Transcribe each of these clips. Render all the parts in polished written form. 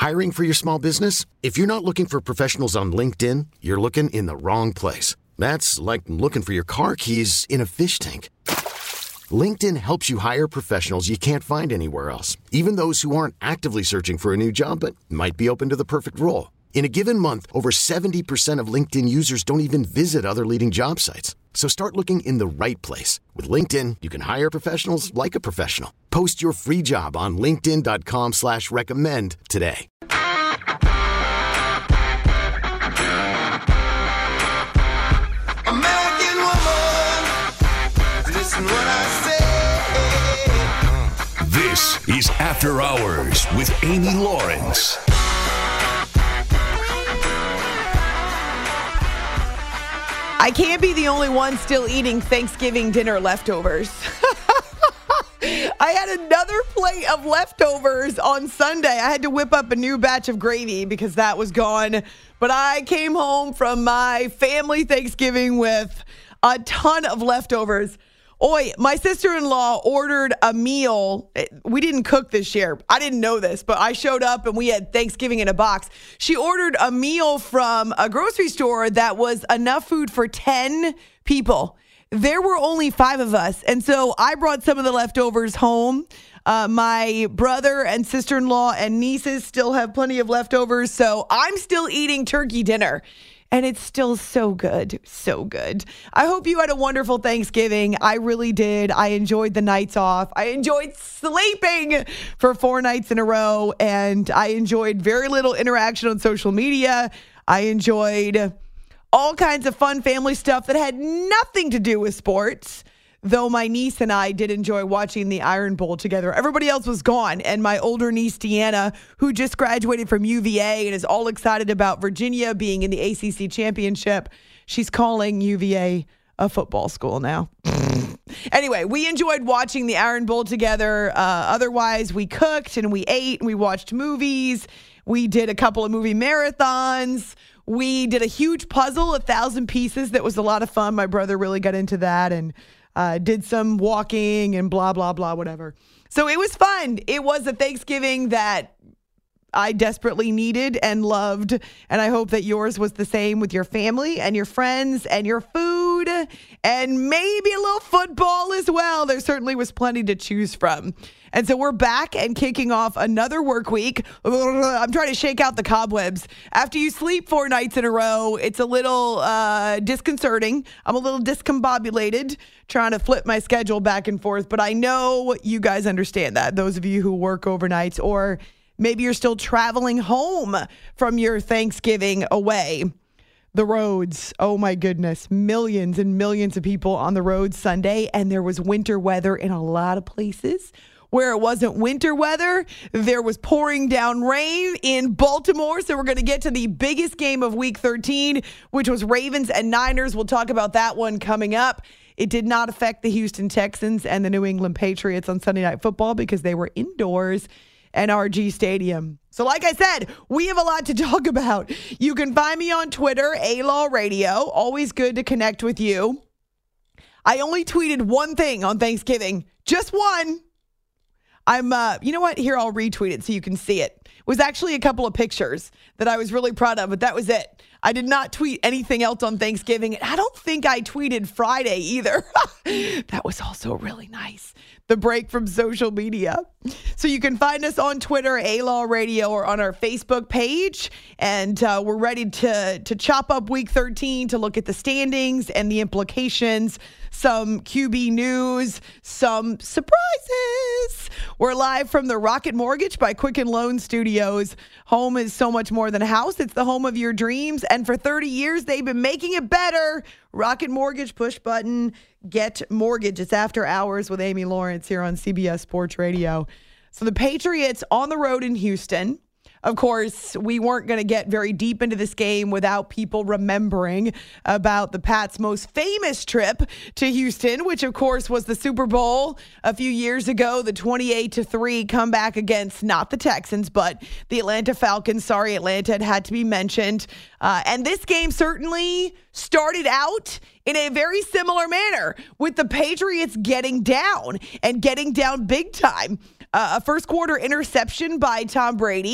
Hiring for your small business? If you're not looking for professionals on LinkedIn, you're looking in the wrong place. That's like looking for your car keys in a fish tank. LinkedIn helps you hire professionals you can't find anywhere else, even those who aren't actively searching for a new job but might be open to the perfect role. In a given month, over 70% of LinkedIn users don't even visit other leading job sites. So start looking in the right place. With LinkedIn, you can hire professionals like a professional. Post your free job on linkedin.com/recommend today. American woman, listen what I say. This is After Hours with Amy Lawrence. I can't be the only one still eating Thanksgiving dinner leftovers. I had another plate of leftovers on Sunday. I had to whip up a new batch of gravy because that was gone. But I came home from my family Thanksgiving with a ton of leftovers. Oi, my sister-in-law ordered a meal. We didn't cook this year. I didn't know this, but I showed up and we had Thanksgiving in a box. She ordered a meal from a grocery store that was enough food for 10 people. There were only 5 of us, and so I brought some of the leftovers home. My brother and sister-in-law and nieces still have plenty of leftovers, so I'm still eating turkey dinner. And it's still so good. So good. I hope you had a wonderful Thanksgiving. I really did. I enjoyed the nights off. I enjoyed sleeping for 4 nights in a row. And I enjoyed very little interaction on social media. I enjoyed all kinds of fun family stuff that had nothing to do with sports. Though my niece and I did enjoy watching the Iron Bowl together. Everybody else was gone. And my older niece, Deanna, who just graduated from UVA and is all excited about Virginia being in the ACC championship, she's calling UVA a football school now. Anyway, we enjoyed watching the Iron Bowl together. Otherwise, we cooked and we ate and we watched movies. We did a couple of movie marathons. We did a huge puzzle, 1,000 pieces. That was a lot of fun. My brother really got into that and did some walking and blah, blah, blah, whatever. So it was fun. It was a Thanksgiving that I desperately needed and loved. And I hope that yours was the same with your family and your friends and your food and maybe a little football as well. There certainly was plenty to choose from. And so we're back and kicking off another work week. I'm trying to shake out the cobwebs. After you sleep 4 nights in a row, it's a little disconcerting. I'm a little discombobulated trying to flip my schedule back and forth. But I know you guys understand that. Those of you who work overnights, or maybe you're still traveling home from your Thanksgiving away. The roads, oh my goodness, millions and millions of people on the road Sunday. And there was winter weather in a lot of places. Where it wasn't winter weather, there was pouring down rain in Baltimore. So we're going to get to the biggest game of Week 13, which was Ravens and Niners. We'll talk about that one coming up. It did not affect the Houston Texans and the New England Patriots on Sunday Night Football because they were indoors at NRG Stadium. So like I said, we have a lot to talk about. You can find me on Twitter, A-Law Radio. Always good to connect with you. I only tweeted one thing on Thanksgiving. Just one. You know what? Here, I'll retweet it so you can see it. It was actually a couple of pictures that I was really proud of, but that was it. I did not tweet anything else on Thanksgiving. I don't think I tweeted Friday either. That was also really nice. The break from social media. So you can find us on Twitter, A-Law Radio, or on our Facebook page. And we're ready to chop up Week 13 to look at the standings and the implications, some QB news, some surprises. We're live from the Rocket Mortgage by Quicken Loan Studios. Home is so much more than a house. It's the home of your dreams. And for 30 years, they've been making it better. Rocket Mortgage, push button, get mortgage. It's After Hours with Amy Lawrence here on CBS Sports Radio. So the Patriots on the road in Houston. Of course, we weren't going to get very deep into this game without people remembering about the Pats' most famous trip to Houston, which, of course, was the Super Bowl a few years ago, the 28-3 comeback against not the Texans, but the Atlanta Falcons. Sorry, Atlanta had to be mentioned. And this game certainly started out in a very similar manner with the Patriots getting down and getting down big time. A first quarter interception by Tom Brady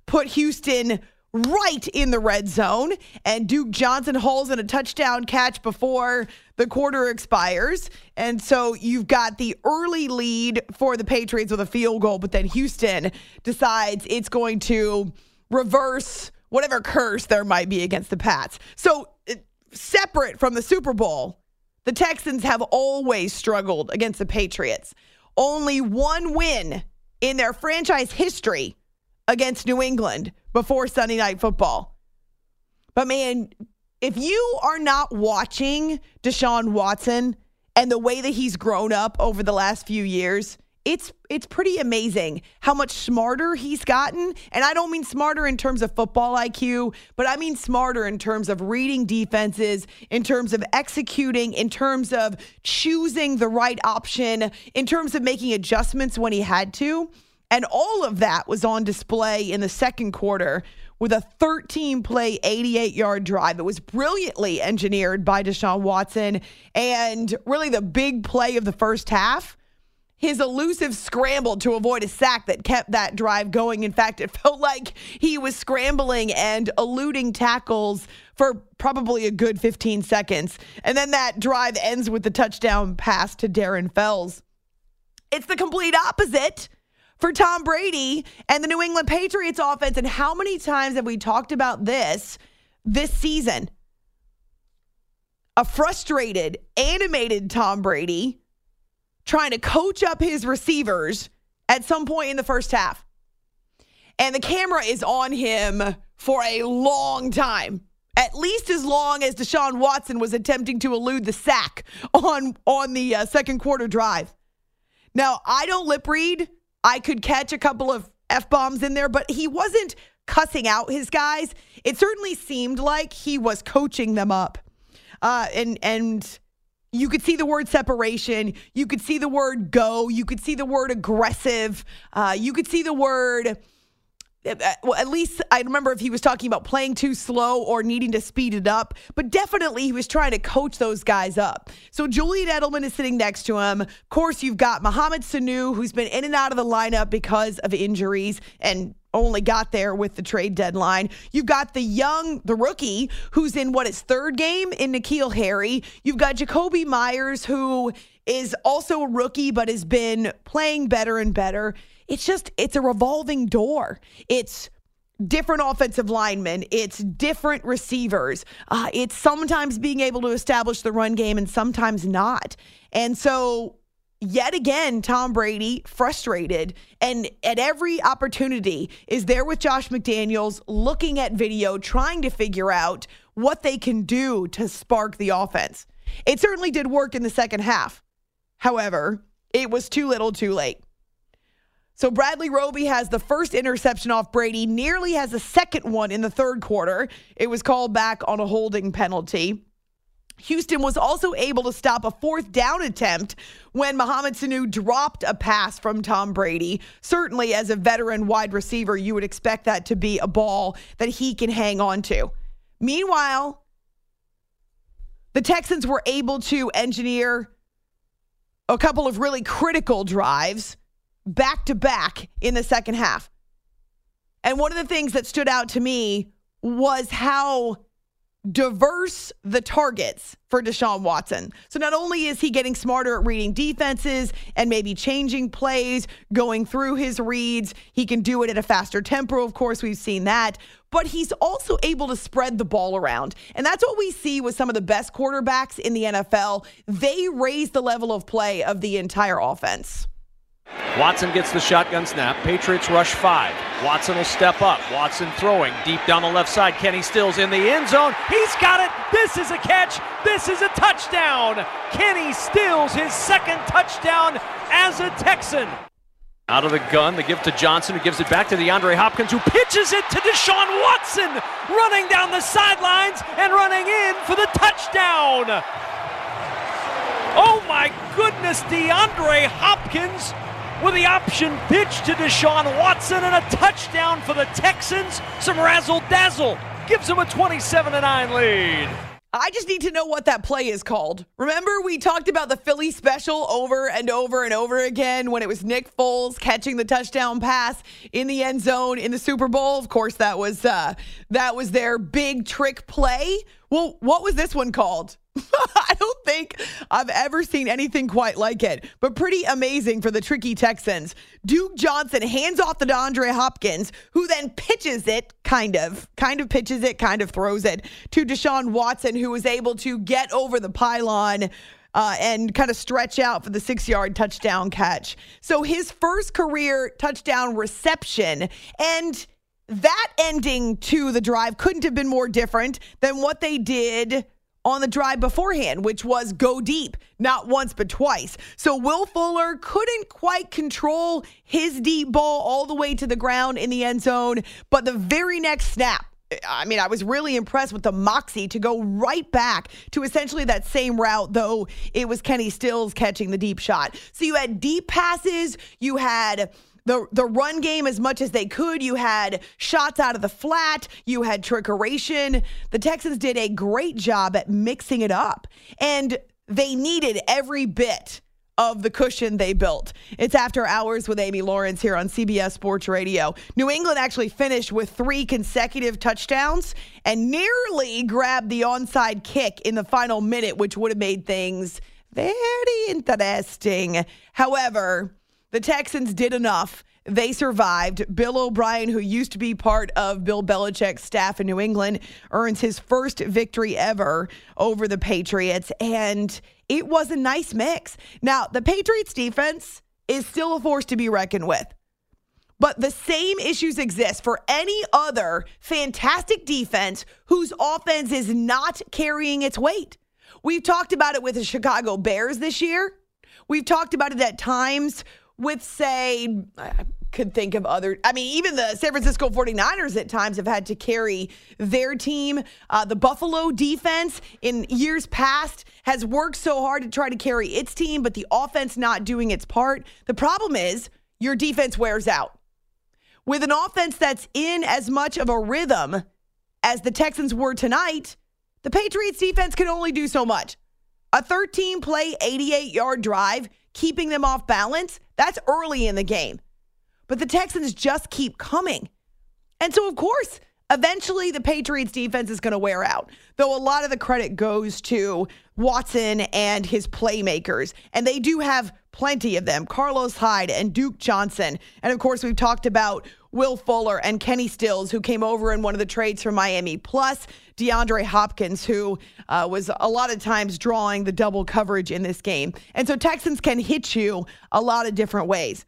put Houston right in the red zone, and Duke Johnson hauls in a touchdown catch before the quarter expires. And so you've got the early lead for the Patriots with a field goal, but then Houston decides it's going to reverse whatever curse there might be against the Pats. So separate from the Super Bowl, the Texans have always struggled against the Patriots. Only one win in their franchise history against New England before Sunday Night Football. But man, if you are not watching Deshaun Watson and the way that he's grown up over the last few years, it's pretty amazing how much smarter he's gotten. And I don't mean smarter in terms of football IQ, but I mean smarter in terms of reading defenses, in terms of executing, in terms of choosing the right option, in terms of making adjustments when he had to. And all of that was on display in the second quarter with a 13-play, 88-yard drive. It was brilliantly engineered by Deshaun Watson. And really the big play of the first half, his elusive scramble to avoid a sack that kept that drive going. In fact, it felt like he was scrambling and eluding tackles for probably a good 15 seconds. And then that drive ends with the touchdown pass to Darren Fells. It's the complete opposite for Tom Brady and the New England Patriots offense. And how many times have we talked about this season? A frustrated, animated Tom Brady trying to coach up his receivers at some point in the first half. And the camera is on him for a long time. At least as long as Deshaun Watson was attempting to elude the sack on the second quarter drive. Now, I don't lip read. I could catch a couple of F-bombs in there, but he wasn't cussing out his guys. It certainly seemed like he was coaching them up. And you could see the word separation. You could see the word go. You could see the word aggressive. You could see the word, well, at least I remember if he was talking about playing too slow or needing to speed it up, but definitely he was trying to coach those guys up. So Julian Edelman is sitting next to him. Of course, you've got Mohamed Sanu, who's been in and out of the lineup because of injuries and only got there with the trade deadline. You've got the rookie, who's in his third game in N'Keal Harry. You've got Jacoby Myers, who is also a rookie, but has been playing better and better. It's a revolving door. It's different offensive linemen. It's different receivers. It's sometimes being able to establish the run game and sometimes not. And so yet again, Tom Brady frustrated, and at every opportunity is there with Josh McDaniels looking at video, trying to figure out what they can do to spark the offense. It certainly did work in the second half. However, it was too little too late. So Bradley Roby has the first interception off Brady, nearly has a second one in the third quarter. It was called back on a holding penalty. Houston was also able to stop a fourth down attempt when Mohamed Sanu dropped a pass from Tom Brady. Certainly, as a veteran wide receiver, you would expect that to be a ball that he can hang on to. Meanwhile, the Texans were able to engineer a couple of really critical drives back-to-back in the second half. And one of the things that stood out to me was how diverse the targets for Deshaun Watson. So not only is he getting smarter at reading defenses and maybe changing plays, going through his reads, he can do it at a faster tempo. Of course, we've seen that. But he's also able to spread the ball around. And that's what we see with some of the best quarterbacks in the NFL. They raise the level of play of the entire offense. Watson gets the shotgun snap. Patriots rush 5. Watson will step up. Watson throwing deep down the left side. Kenny Stills in the end zone. He's got it. This is a catch. This is a touchdown. Kenny Stills, his second touchdown as a Texan. Out of the gun, the give to Johnson, who gives it back to DeAndre Hopkins, who pitches it to Deshaun Watson, running down the sidelines and running in for the touchdown. Oh my goodness, DeAndre Hopkins with the option pitch to Deshaun Watson and a touchdown for the Texans. Some razzle-dazzle gives them a 27-9 lead. I just need to know what that play is called. Remember, we talked about the Philly special over and over and over again when it was Nick Foles catching the touchdown pass in the end zone in the Super Bowl. Of course, that was their big trick play. Well, what was this one called? I don't think I've ever seen anything quite like it, but pretty amazing for the tricky Texans. Duke Johnson hands off to DeAndre Hopkins, who then pitches it, kind of pitches it, kind of throws it to Deshaun Watson, who was able to get over the pylon and kind of stretch out for the 6-yard touchdown catch. So his first career touchdown reception, and that ending to the drive couldn't have been more different than what they did on the drive beforehand, which was go deep, not once but twice. So Will Fuller couldn't quite control his deep ball all the way to the ground in the end zone, but the very next snap, I mean, I was really impressed with the moxie to go right back to essentially that same route, though it was Kenny Stills catching the deep shot. So you had deep passes, you had the run game as much as they could. You had shots out of the flat. You had trickeration. The Texans did a great job at mixing it up, and they needed every bit of the cushion they built. It's After Hours with Amy Lawrence here on CBS Sports Radio. New England actually finished with 3 consecutive touchdowns and nearly grabbed the onside kick in the final minute, which would have made things very interesting. However, the Texans did enough. They survived. Bill O'Brien, who used to be part of Bill Belichick's staff in New England, earns his first victory ever over the Patriots, and it was a nice mix. Now, the Patriots defense is still a force to be reckoned with, but the same issues exist for any other fantastic defense whose offense is not carrying its weight. We've talked about it with the Chicago Bears this year. We've talked about it at times with, say, I could think of other, even the San Francisco 49ers at times have had to carry their team. The Buffalo defense in years past has worked so hard to try to carry its team, but the offense not doing its part. The problem is your defense wears out. With an offense that's in as much of a rhythm as the Texans were tonight, the Patriots defense can only do so much. A 13-play, 88-yard drive, keeping them off balance, that's early in the game. But the Texans just keep coming. And so, of course, eventually the Patriots defense is going to wear out, though a lot of the credit goes to Watson and his playmakers. And they do have plenty of them, Carlos Hyde and Duke Johnson. And, of course, we've talked about Will Fuller and Kenny Stills, who came over in one of the trades from Miami, plus DeAndre Hopkins, who was a lot of times drawing the double coverage in this game. And so Texans can hit you a lot of different ways.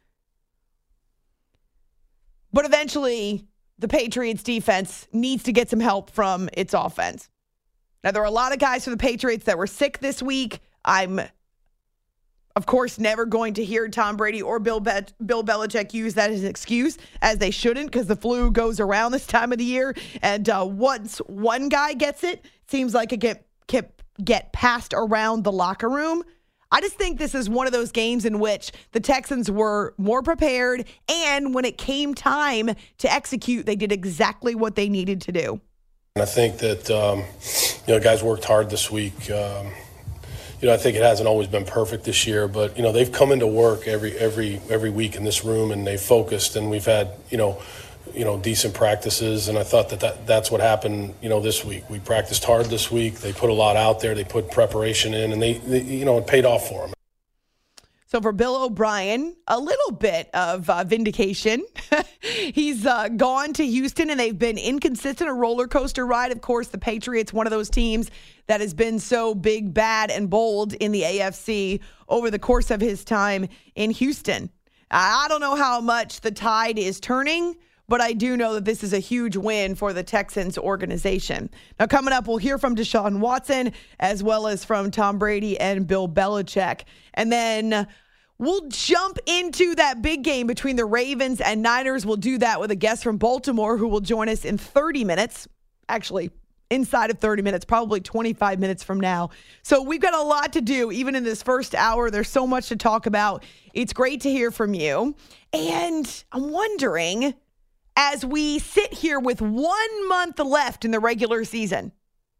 But eventually, the Patriots defense needs to get some help from its offense. Now, there are a lot of guys for the Patriots that were sick this week. I'm, of course, never going to hear Tom Brady or Bill Belichick use that as an excuse, as they shouldn't, because the flu goes around this time of the year. And once one guy gets it, seems like it get passed around the locker room. I just think this is one of those games in which the Texans were more prepared, and when it came time to execute, they did exactly what they needed to do. I think that guys worked hard this week. I think it hasn't always been perfect this year, but they've come into work every week in this room, and they've focused, and we've had decent practices, and I thought that's what happened this week. We practiced hard this week. They put a lot out there. They put preparation in, and they it paid off for them. So for Bill O'Brien, a little bit of vindication. He's gone to Houston, and they've been inconsistent, a roller coaster ride. Of course, the Patriots, one of those teams that has been so big, bad, and bold in the AFC over the course of his time in Houston. I don't know how much the tide is turning, but I do know that this is a huge win for the Texans organization. Now, coming up, we'll hear from Deshaun Watson as well as from Tom Brady and Bill Belichick. And then we'll jump into that big game between the Ravens and Niners. We'll do that with a guest from Baltimore who will join us in 30 minutes. Actually, inside of 30 minutes, probably 25 minutes from now. So we've got a lot to do, even in this first hour. There's so much to talk about. It's great to hear from you. And I'm wondering, as we sit here with 1 month left in the regular season,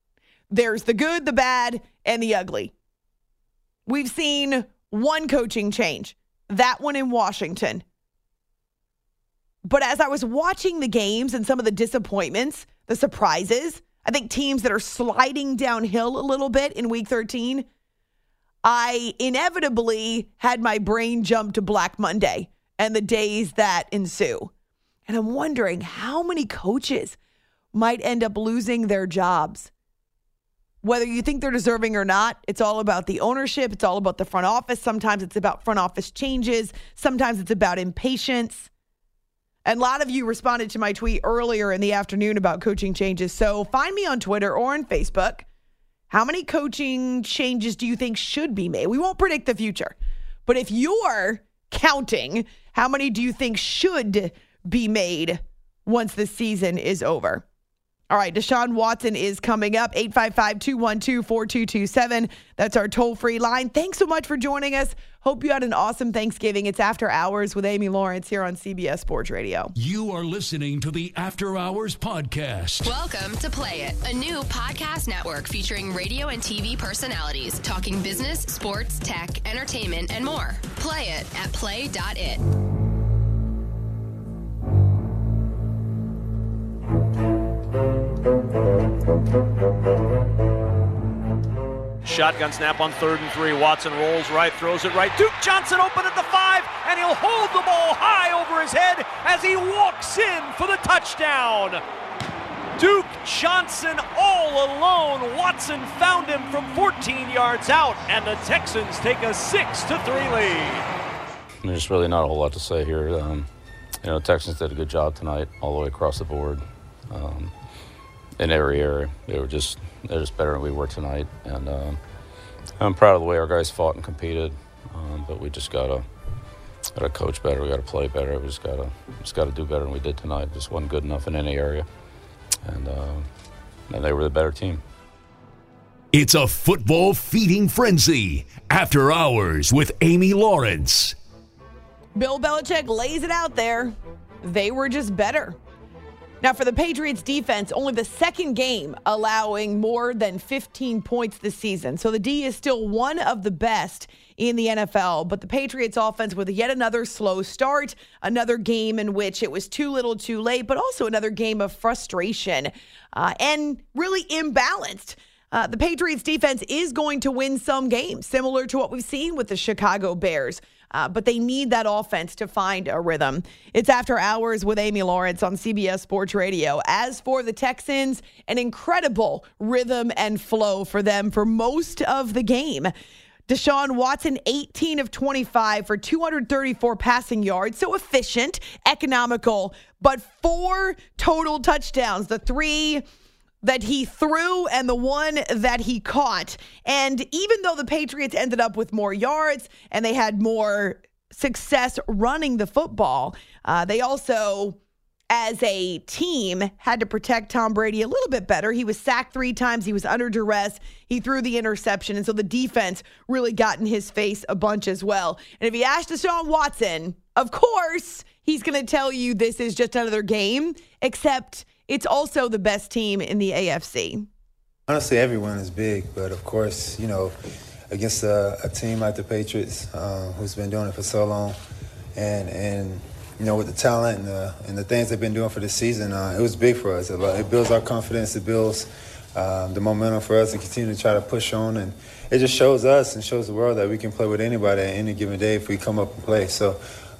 There's the good, the bad, and the ugly. We've seen one coaching change, that one in Washington. But as I was watching the games and some of the disappointments, the surprises, I think teams that are sliding downhill a little bit in Week 13, I inevitably had my brain jump to Black Monday and the days that ensue. And I'm wondering how many coaches might end up losing their jobs. Whether you think they're deserving or not, it's all about the ownership. It's all about the front office. Sometimes it's about front office changes. Sometimes it's about impatience. And a lot of you responded to my tweet earlier in the afternoon about coaching changes. So find me on Twitter or on Facebook. How many coaching changes do you think should be made? We won't predict the future. But if you're counting, how many do you think should be made once the season is over? All right, Deshaun Watson is coming up, 855-212-4227. That's our toll-free line. Thanks so much for joining us. Hope you had an awesome Thanksgiving. It's After Hours with Amy Lawrence here on CBS Sports Radio. You are listening to the After Hours podcast. Welcome to Play It, a new podcast network featuring radio and TV personalities talking business, sports, tech, entertainment, and more. Play it at play.it. Shotgun snap on 3rd and 3. Watson rolls right, throws it right. Duke Johnson open at the 5, and he'll hold the ball high over his head as he walks in for the touchdown. Duke Johnson all alone. Watson found him from 14 yards out, and the Texans take a 6-3 lead. There's really not a whole lot to say here. Texans did a good job tonight all the way across the board. In every area, they're just better than we were tonight, and I'm proud of the way our guys fought and competed. But we just gotta coach better. We gotta play better. We just gotta do better than we did tonight. Just wasn't good enough in any area, and they were the better team. It's a football feeding frenzy. After Hours with Amy Lawrence. Bill Belichick lays it out there. They were just better. Now, for the Patriots defense, only the second game allowing more than 15 points this season. So the D is still one of the best in the NFL. But the Patriots offense with yet another slow start, another game in which it was too little too late, but also another game of frustration and really imbalanced. The Patriots defense is going to win some games, similar to what we've seen with the Chicago Bears. But they need that offense to find a rhythm. It's After Hours with Amy Lawrence on CBS Sports Radio. As for the Texans, an incredible rhythm and flow for them for most of the game. Deshaun Watson, 18 of 25 for 234 passing yards. So efficient, economical, but 4 total touchdowns. The 3 that he threw and the 1 that he caught. And even though the Patriots ended up with more yards and they had more success running the football, they also, as a team, had to protect Tom Brady a little bit better. He was sacked 3 times. He was under duress. He threw the interception. And so the defense really got in his face a bunch as well. And if you ask Deshaun Watson, of course, he's going to tell you this is just another game, except it's also the best team in the AFC. Honestly, everyone is big, but of course, against a team like the Patriots, who's been doing it for so long, and with the talent and the things they've been doing for this season, it was big for us. It builds our confidence. It builds the momentum for us to continue to try to push on, and it just shows us and shows the world that we can play with anybody at any given day if we come up and play. So.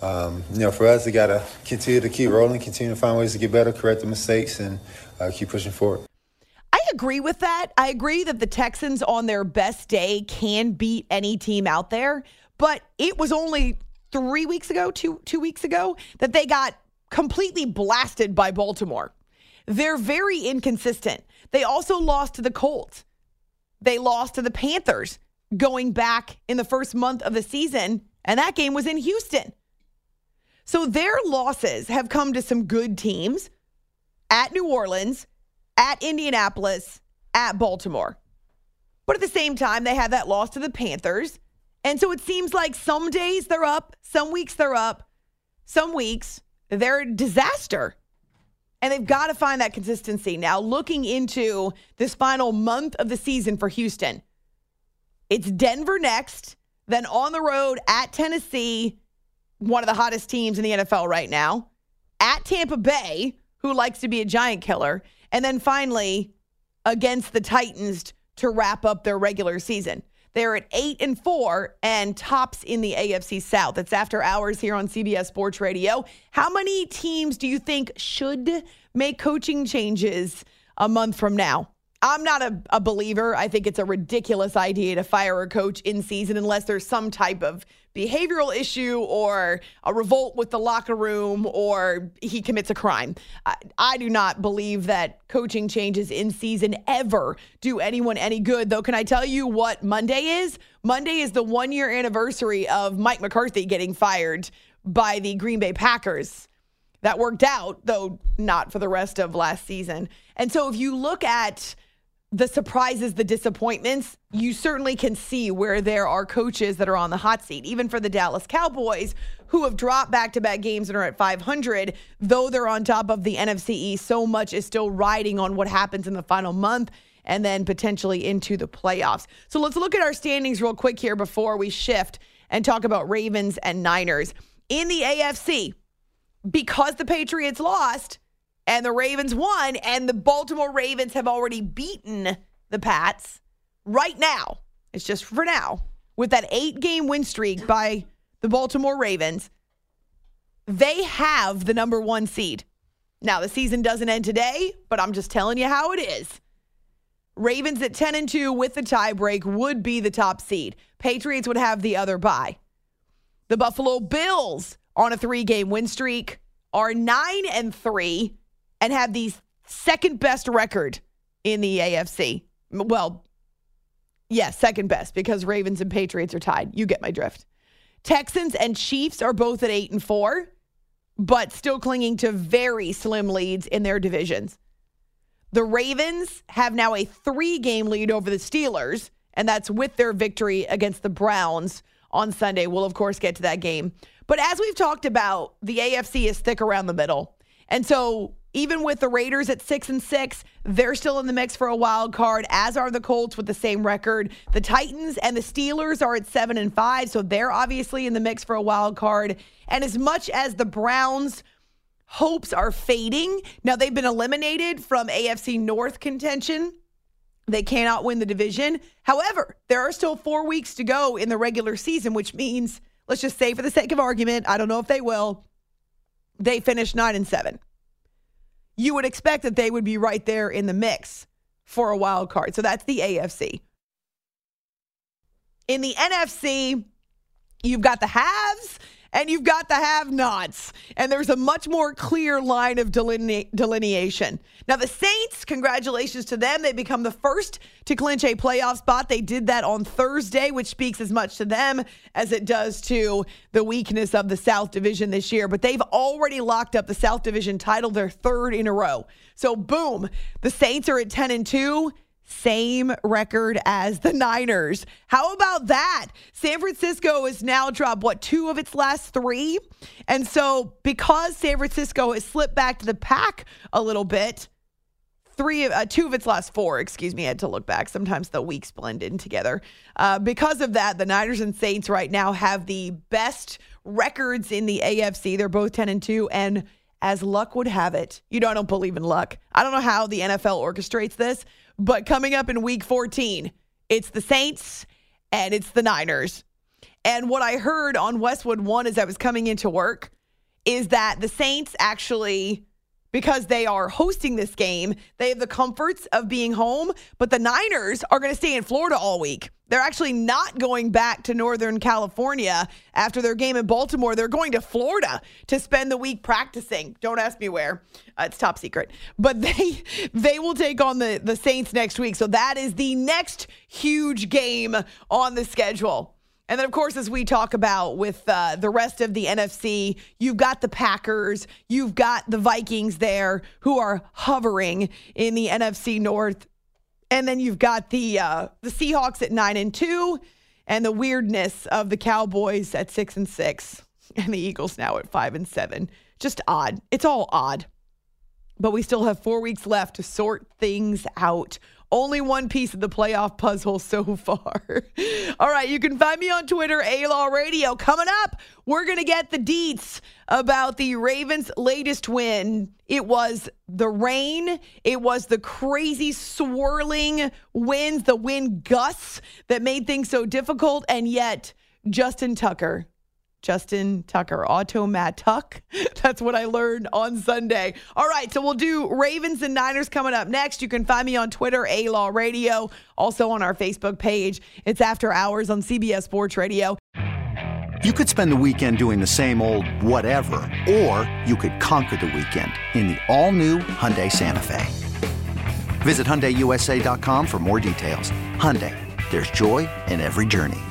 For us, we got to continue to keep rolling, continue to find ways to get better, correct the mistakes, and keep pushing forward. I agree with that. I agree that the Texans on their best day can beat any team out there, but it was only 3 weeks ago, two weeks ago, that they got completely blasted by Baltimore. They're very inconsistent. They also lost to the Colts. They lost to the Panthers going back in the first month of the season, and that game was in Houston. So their losses have come to some good teams at New Orleans, at Indianapolis, at Baltimore. But at the same time, they had that loss to the Panthers. And so it seems like some days they're up, some weeks they're up, some weeks they're a disaster. And they've got to find that consistency. Now, looking into this final month of the season for Houston, it's Denver next, then on the road at Tennessee, one of the hottest teams in the NFL right now, at Tampa Bay, who likes to be a giant killer, and then finally against the Titans to wrap up their regular season. They're at 8-4 and tops in the AFC South. It's After Hours here on CBS Sports Radio. How many teams do you think should make coaching changes a month from now? I'm not a believer. I think it's a ridiculous idea to fire a coach in season unless there's some type of behavioral issue or a revolt with the locker room or he commits a crime. I do not believe that coaching changes in season ever do anyone any good. Though, can I tell you what Monday is? Monday is the 1-year anniversary of Mike McCarthy getting fired by the Green Bay Packers. That worked out, though not for the rest of last season. And so if you look at the surprises, the disappointments, you certainly can see where there are coaches that are on the hot seat. Even for the Dallas Cowboys, who have dropped back-to-back games and are at 500, though they're on top of the NFC East, so much is still riding on what happens in the final month and then potentially into the playoffs. So let's look at our standings real quick here before we shift and talk about Ravens and Niners. In the AFC, because the Patriots lost and the Ravens won, and the Baltimore Ravens have already beaten the Pats, right now, it's just for now, with that 8-game win streak by the Baltimore Ravens, they have the number 1 seed. Now, the season doesn't end today, but I'm just telling you how it is. Ravens at 10-2 with the tiebreak would be the top seed. Patriots would have the other bye. The Buffalo Bills on a 3-game win streak are 9-3 and have the second best record in the AFC. Well, yes, second best because Ravens and Patriots are tied. You get my drift. Texans and Chiefs are both at 8-4, but still clinging to very slim leads in their divisions. The Ravens have now a 3-game lead over the Steelers, and that's with their victory against the Browns on Sunday. We'll, of course, get to that game. But as we've talked about, the AFC is thick around the middle. And so even with the Raiders at 6-6, they're still in the mix for a wild card, as are the Colts with the same record. The Titans and the Steelers are at 7-5, so they're obviously in the mix for a wild card. And as much as the Browns' hopes are fading, now they've been eliminated from AFC North contention. They cannot win the division. However, there are still 4 weeks to go in the regular season, which means, let's just say for the sake of argument, I don't know if they will, they finish 9-7. You would expect that they would be right there in the mix for a wild card. So that's the AFC. In the NFC, you've got the haves and you've got the have-nots. And there's a much more clear line of delineation. Now, the Saints, congratulations to them. They become the first to clinch a playoff spot. They did that on Thursday, which speaks as much to them as it does to the weakness of the South Division this year. But they've already locked up the South Division title, their 3rd in a row. So, boom, the Saints are at 10-2. Same record as the Niners. How about that? San Francisco has now dropped, 2 of its last 3? And so because San Francisco has slipped back to the pack a little bit, 2 of its last 4, I had to look back. Sometimes the weeks blend in together. Because of that, the Niners and Saints right now have the best records in the AFC. They're both 10-2, and as luck would have it, I don't believe in luck. I don't know how the NFL orchestrates this, but coming up in week 14, it's the Saints and it's the Niners. And what I heard on Westwood One as I was coming into work is that the Saints actually, because they are hosting this game, they have the comforts of being home, but the Niners are going to stay in Florida all week. They're actually not going back to Northern California after their game in Baltimore. They're going to Florida to spend the week practicing. Don't ask me where. It's top secret. But they will take on the Saints next week. So that is the next huge game on the schedule. And then, of course, as we talk about with the rest of the NFC, you've got the Packers, you've got the Vikings there who are hovering in the NFC North. And then you've got the Seahawks at 9-2 and the weirdness of the Cowboys at 6-6 and the Eagles now at 5-7. Just odd. It's all odd. but we still have 4 weeks left to sort things out. Only one piece of the playoff puzzle so far. All right, you can find me on Twitter, A-Law Radio. Coming up, we're going to get the deets about the Ravens' latest win. It was the rain. It was the crazy swirling winds, the wind gusts that made things so difficult, and yet Justin Tucker, Auto-Matt-Tuck. That's what I learned on Sunday. All right, so we'll do Ravens and Niners coming up next. You can find me on Twitter, A-Law Radio, also on our Facebook page. It's After Hours on CBS Sports Radio. You could spend the weekend doing the same old whatever, or you could conquer the weekend in the all-new Hyundai Santa Fe. Visit HyundaiUSA.com for more details. Hyundai, there's joy in every journey.